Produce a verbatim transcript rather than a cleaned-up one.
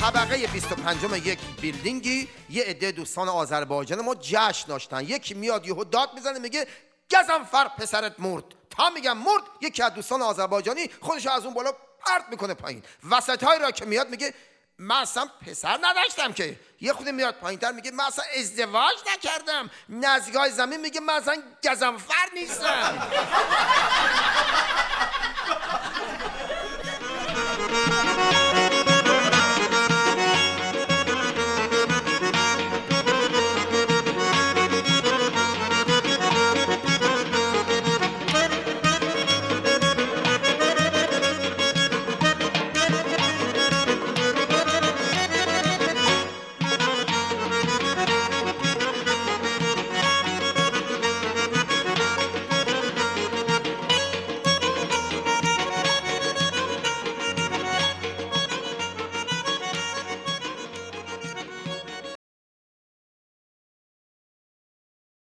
طبقه بیست و پنجم یک بیلدینگی یه عده دوستان آذربایجان ما جشن داشتن. یکی میاد یهو داد میزنه میگه گزنفر پسرت مرد. تا میگم مرد، یکی از دوستان آذربایجانی خودش از اون بالا پرت میکنه پایین. وسطای را که میاد میگه من اصلا پسر نداشتم که. یه خود میاد پایینتر میگه من اصلا ازدواج نکردم. نزدیکای زمین میگه من اصلا گزنفر نیستم.